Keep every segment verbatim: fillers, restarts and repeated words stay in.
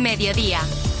Mediodía.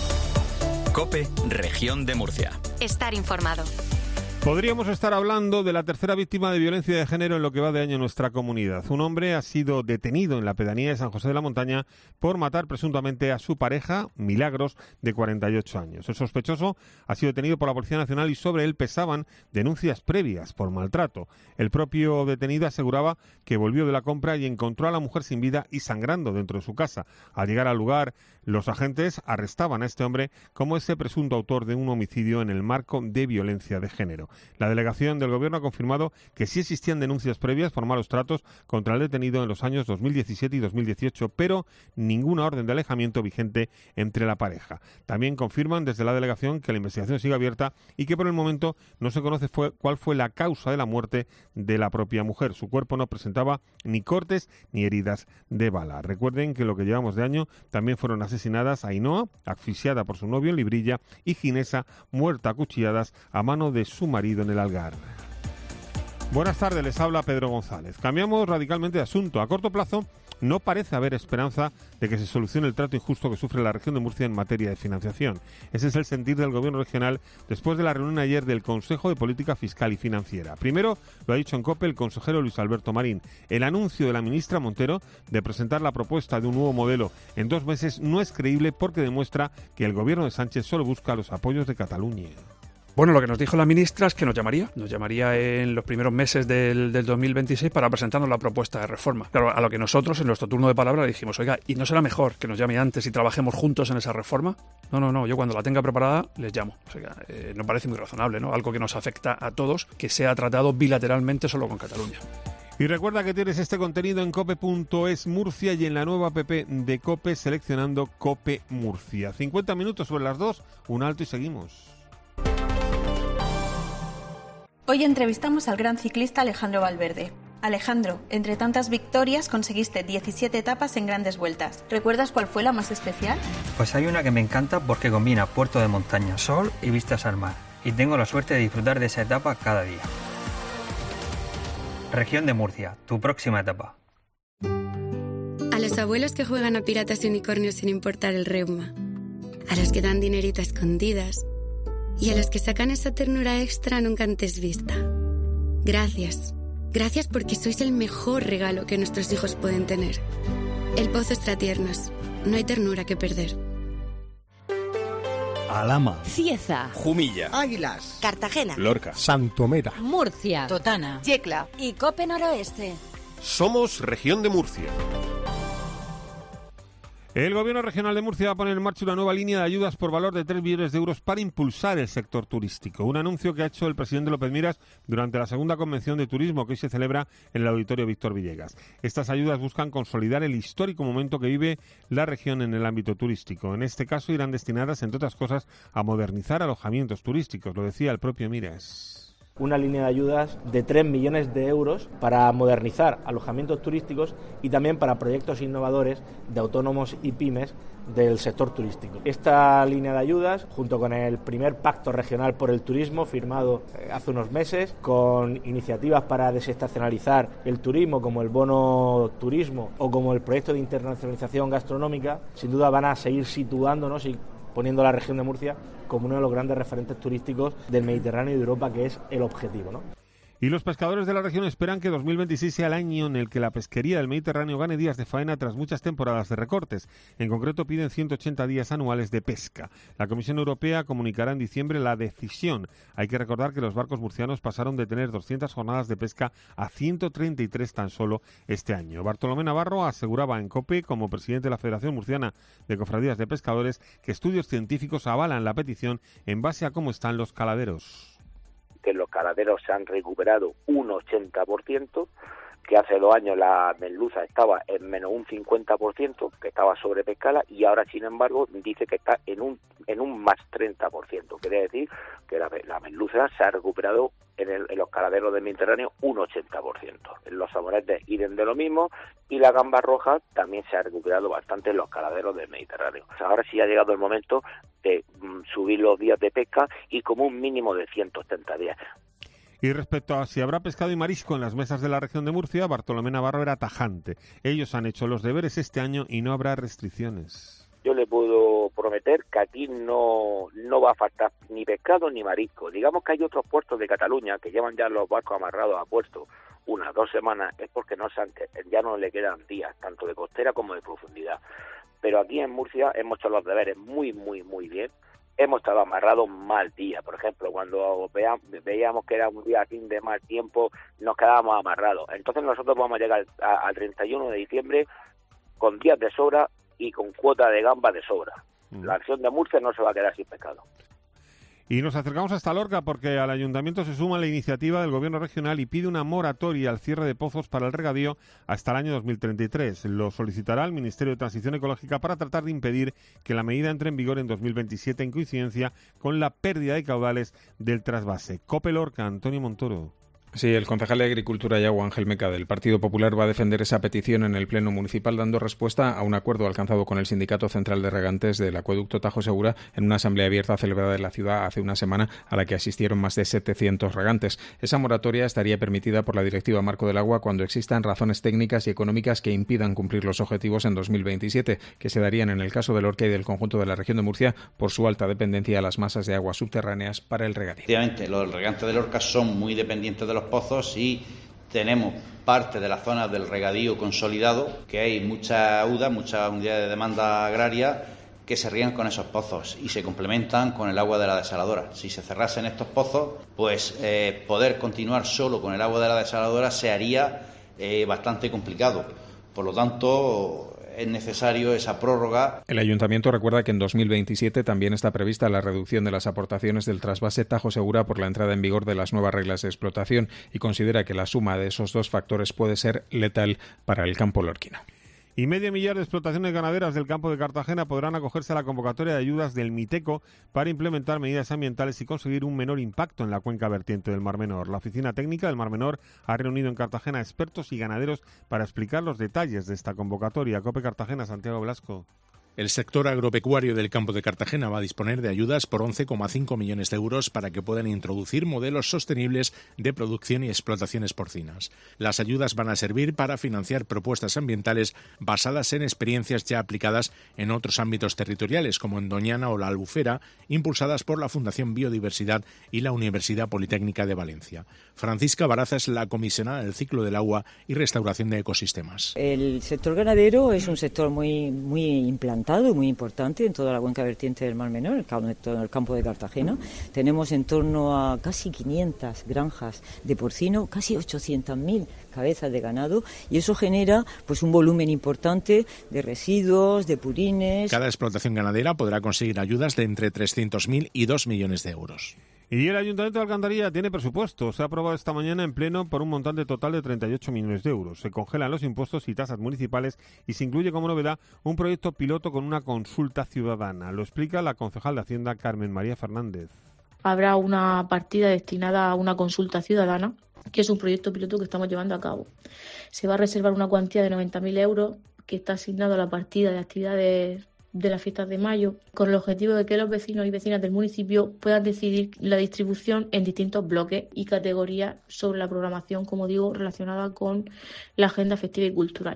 COPE, Región de Murcia. Estar informado. Podríamos estar hablando de la tercera víctima de violencia de género en lo que va de año en nuestra comunidad. Un hombre ha sido detenido en la pedanía de San José de la Montaña por matar presuntamente a su pareja, Milagros, de cuarenta y ocho años. El sospechoso ha sido detenido por la Policía Nacional y sobre él pesaban denuncias previas por maltrato. El propio detenido aseguraba que volvió de la compra y encontró a la mujer sin vida y sangrando dentro de su casa. Al llegar al lugar, los agentes arrestaban a este hombre como ese presunto autor de un homicidio en el marco de violencia de género. La delegación del Gobierno ha confirmado que sí existían denuncias previas por malos tratos contra el detenido en los años dos mil diecisiete y dos mil dieciocho, pero ninguna orden de alejamiento vigente entre la pareja. También confirman desde la delegación que la investigación sigue abierta y que por el momento no se conoce fue, cuál fue la causa de la muerte de la propia mujer. Su cuerpo no presentaba ni cortes ni heridas de bala. Recuerden que lo que llevamos de año también fueron asesinadas Ainhoa, asfixiada por su novio en Librilla, y Ginesa, muerta a cuchilladas a mano de su marido en el Algarve. Buenas tardes, les habla Pedro González. Cambiamos radicalmente de asunto. A corto plazo no parece haber esperanza de que se solucione el trato injusto que sufre la región de Murcia en materia de financiación. Ese es el sentir del Gobierno regional después de la reunión ayer del Consejo de Política Fiscal y Financiera. Primero, lo ha dicho en COPE el consejero Luis Alberto Marín. El anuncio de la ministra Montero de presentar la propuesta de un nuevo modelo en dos meses no es creíble porque demuestra que el Gobierno de Sánchez solo busca los apoyos de Cataluña. Bueno, lo que nos dijo la ministra es que nos llamaría, nos llamaría en los primeros meses del, del dos mil veintiséis para presentarnos la propuesta de reforma. Claro, a lo que nosotros en nuestro turno de palabra le dijimos, oiga, ¿y no será mejor que nos llame antes y trabajemos juntos en esa reforma? No, no, no, yo cuando la tenga preparada les llamo. O sea, eh, nos parece muy razonable, ¿no? Algo que nos afecta a todos, que sea tratado bilateralmente solo con Cataluña. Y recuerda que tienes este contenido en cope punto es Murcia y en la nueva app de COPE seleccionando COPE Murcia. cincuenta minutos sobre las dos, un alto y seguimos. Hoy entrevistamos al gran ciclista Alejandro Valverde. Alejandro, entre tantas victorias conseguiste diecisiete etapas en grandes vueltas. ¿Recuerdas cuál fue la más especial? Pues hay una que me encanta porque combina puerto de montaña, sol y vistas al mar. Y tengo la suerte de disfrutar de esa etapa cada día. Región de Murcia, tu próxima etapa. A los abuelos que juegan a piratas y unicornios sin importar el reuma. A los que dan dinerito a escondidas. Y a los que sacan esa ternura extra nunca antes vista. Gracias. Gracias porque sois el mejor regalo que nuestros hijos pueden tener. El Pozo Extratiernos. No hay ternura que perder. Alhama, Cieza, Jumilla, Águilas, Cartagena, Lorca, Santomera, Murcia, Totana, Yecla y Cope Noroeste. Somos Región de Murcia. El Gobierno regional de Murcia va a poner en marcha una nueva línea de ayudas por valor de tres millones de euros para impulsar el sector turístico. Un anuncio que ha hecho el presidente López Miras durante la segunda convención de turismo que hoy se celebra en el Auditorio Víctor Villegas. Estas ayudas buscan consolidar el histórico momento que vive la región en el ámbito turístico. En este caso irán destinadas, entre otras cosas, a modernizar alojamientos turísticos, lo decía el propio Miras. Una línea de ayudas de tres millones de euros para modernizar alojamientos turísticos y también para proyectos innovadores de autónomos y pymes del sector turístico. Esta línea de ayudas, junto con el primer Pacto Regional por el Turismo firmado hace unos meses, con iniciativas para desestacionalizar el turismo como el bono turismo o como el proyecto de internacionalización gastronómica, sin duda van a seguir situándonos y poniendo a la región de Murcia como uno de los grandes referentes turísticos del Mediterráneo y de Europa, que es el objetivo, ¿no? Y los pescadores de la región esperan que dos mil veintiséis sea el año en el que la pesquería del Mediterráneo gane días de faena tras muchas temporadas de recortes. En concreto piden ciento ochenta días anuales de pesca. La Comisión Europea comunicará en diciembre la decisión. Hay que recordar que los barcos murcianos pasaron de tener doscientas jornadas de pesca a ciento treinta y tres tan solo este año. Bartolomé Navarro aseguraba en COPE, como presidente de la Federación Murciana de Cofradías de Pescadores, que estudios científicos avalan la petición en base a cómo están los caladeros. Que los caladeros se han recuperado un ochenta por ciento, que hace dos años la merluza estaba en menos un cincuenta por ciento, que estaba sobrepescada, y ahora, sin embargo, dice que está en un en un más treinta por ciento. Quiere decir que la, la merluza se ha recuperado en, el, en los caladeros del Mediterráneo un ochenta por ciento. En los samonetes irán de lo mismo, y la gamba roja también se ha recuperado bastante en los caladeros del Mediterráneo. O sea, ahora sí ha llegado el momento de mm, subir los días de pesca y como un mínimo de ciento ochenta días. Y respecto a si habrá pescado y marisco en las mesas de la región de Murcia, Bartolomé Navarro era tajante. Ellos han hecho los deberes este año y no habrá restricciones. Yo le puedo prometer que aquí no, no va a faltar ni pescado ni marisco. Digamos que hay otros puertos de Cataluña que llevan ya los barcos amarrados a puerto unas dos semanas, es porque no se, ya no le quedan días, tanto de costera como de profundidad. Pero aquí en Murcia hemos hecho los deberes muy, muy, muy bien. Hemos estado amarrados mal día. Por ejemplo, cuando vea, veíamos que era un día aquí de mal tiempo, nos quedábamos amarrados. Entonces nosotros vamos a llegar al treinta y uno de diciembre con días de sobra y con cuota de gamba de sobra. Mm. La acción de Murcia no se va a quedar sin pescado. Y nos acercamos hasta Lorca porque al Ayuntamiento se suma la iniciativa del Gobierno regional y pide una moratoria al cierre de pozos para el regadío hasta el año dos mil treinta y tres. Lo solicitará el Ministerio de Transición Ecológica para tratar de impedir que la medida entre en vigor en dos mil veintisiete en coincidencia con la pérdida de caudales del trasvase. COPE Lorca, Antonio Montoro. Sí, el concejal de Agricultura y Agua, Ángel Meca, del Partido Popular, va a defender esa petición en el Pleno Municipal, dando respuesta a un acuerdo alcanzado con el Sindicato Central de Regantes del Acueducto Tajo Segura en una asamblea abierta celebrada en la ciudad hace una semana, a la que asistieron más de setecientos regantes. Esa moratoria estaría permitida por la Directiva Marco del Agua cuando existan razones técnicas y económicas que impidan cumplir los objetivos en dos mil veintisiete, que se darían en el caso de Lorca y del conjunto de la región de Murcia por su alta dependencia a las masas de aguas subterráneas para el regadío. Efectivamente, los regantes de Lorca son muy dependientes de los pozos y tenemos parte de las zonas del regadío consolidado, que hay mucha U D A, muchas unidades de demanda agraria que se riegan con esos pozos y se complementan con el agua de la desaladora. Si se cerrasen estos pozos, pues eh, poder continuar solo con el agua de la desaladora se haría eh, bastante complicado. Por lo tanto, es necesario esa prórroga. El Ayuntamiento recuerda que en dos mil veintisiete también está prevista la reducción de las aportaciones del trasvase Tajo Segura por la entrada en vigor de las nuevas reglas de explotación y considera que la suma de esos dos factores puede ser letal para el campo lorquino. Y medio millar de explotaciones ganaderas del campo de Cartagena podrán acogerse a la convocatoria de ayudas del MITECO para implementar medidas ambientales y conseguir un menor impacto en la cuenca vertiente del Mar Menor. La Oficina Técnica del Mar Menor ha reunido en Cartagena expertos y ganaderos para explicar los detalles de esta convocatoria. COPE Cartagena, Santiago Blasco. El sector agropecuario del campo de Cartagena va a disponer de ayudas por once coma cinco millones de euros para que puedan introducir modelos sostenibles de producción y explotaciones porcinas. Las ayudas van a servir para financiar propuestas ambientales basadas en experiencias ya aplicadas en otros ámbitos territoriales, como en Doñana o La Albufera, impulsadas por la Fundación Biodiversidad y la Universidad Politécnica de Valencia. Francisca Baraza es la comisionada del ciclo del agua y restauración de ecosistemas. El sector ganadero es un sector muy, muy implantado, muy importante en toda la cuenca vertiente del Mar Menor, en el campo de Cartagena. Tenemos en torno a casi quinientas granjas de porcino, casi ochocientas mil cabezas de ganado, y eso genera pues un volumen importante de residuos, de purines. Cada explotación ganadera podrá conseguir ayudas de entre trescientos mil y dos millones de euros. Y el Ayuntamiento de Alcantarilla tiene presupuesto. Se ha aprobado esta mañana en pleno por un montante total de treinta y ocho millones de euros. Se congelan los impuestos y tasas municipales y se incluye como novedad un proyecto piloto con una consulta ciudadana. Lo explica la concejal de Hacienda, Carmen María Fernández. Habrá una partida destinada a una consulta ciudadana, que es un proyecto piloto que estamos llevando a cabo. Se va a reservar una cuantía de noventa mil euros que está asignado a la partida de actividades de las fiestas de mayo, con el objetivo de que los vecinos y vecinas del municipio puedan decidir la distribución en distintos bloques y categorías sobre la programación, como digo, relacionada con la agenda festiva y cultural.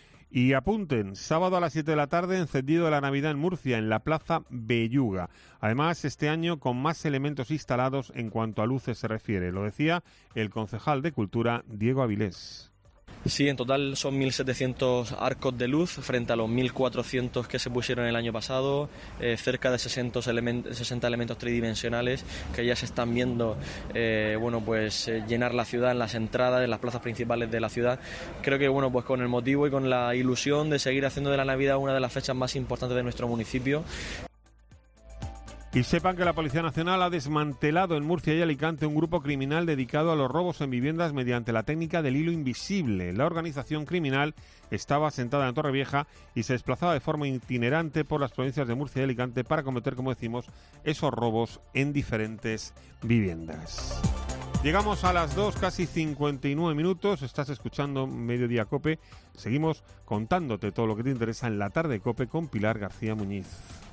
Y apunten, sábado a las siete de la tarde, encendido de la Navidad en Murcia, en la Plaza Belluga. Además, este año con más elementos instalados en cuanto a luces se refiere. Lo decía el concejal de Cultura, Diego Avilés. Sí, en total son mil setecientos arcos de luz frente a los mil cuatrocientos que se pusieron el año pasado, eh, cerca de sesenta, element- sesenta elementos tridimensionales que ya se están viendo eh, bueno, pues, eh, llenar la ciudad en las entradas, en las plazas principales de la ciudad. Creo que bueno, pues con el motivo y con la ilusión de seguir haciendo de la Navidad una de las fechas más importantes de nuestro municipio. Y sepan que la Policía Nacional ha desmantelado en Murcia y Alicante un grupo criminal dedicado a los robos en viviendas mediante la técnica del hilo invisible. La organización criminal estaba asentada en Torrevieja y se desplazaba de forma itinerante por las provincias de Murcia y Alicante para cometer, como decimos, esos robos en diferentes viviendas. Llegamos a las dos, casi cincuenta y nueve minutos. Estás escuchando Mediodía COPE. Seguimos contándote todo lo que te interesa en la tarde COPE con Pilar García Muñiz.